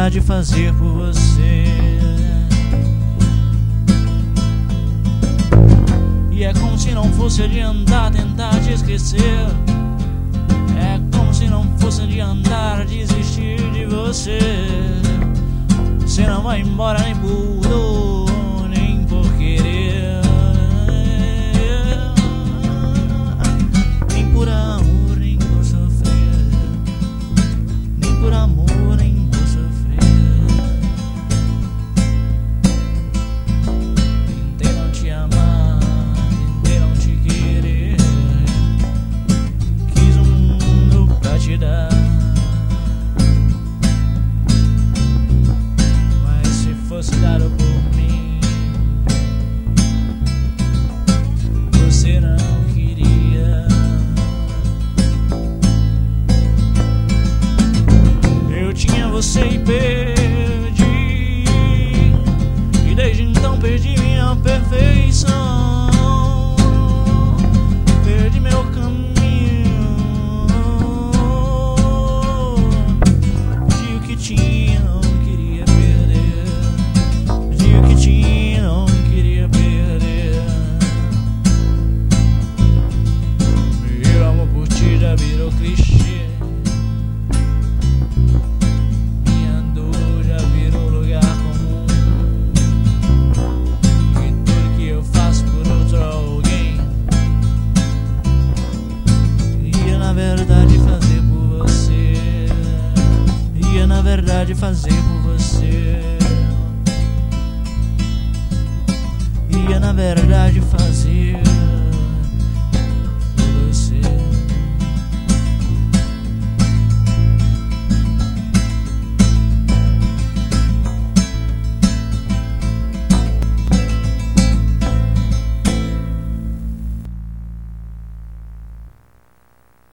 verdade fazer por você. E é como se não fosse adiantar tentar te esquecer. É como se não fosse adiantar desistir de você. Você não vai embora nem por dor, nem por querer, nem por amor, nem por sofrer, nem por amor, nem por sofrer. Tentei não te amar, tentei não te querer, quis um mundo pra te dar. Fosse dado por mim, você não queria. Eu tinha você e perdi, e desde então perdi minha perfeição, perdi meu caminho, perdi o que tinha. Virou clichê, minha dor já virou lugar comum, e tudo que eu faço por outro alguém ia na verdade fazer por você, ia na verdade fazer por você, ia na verdade fazer.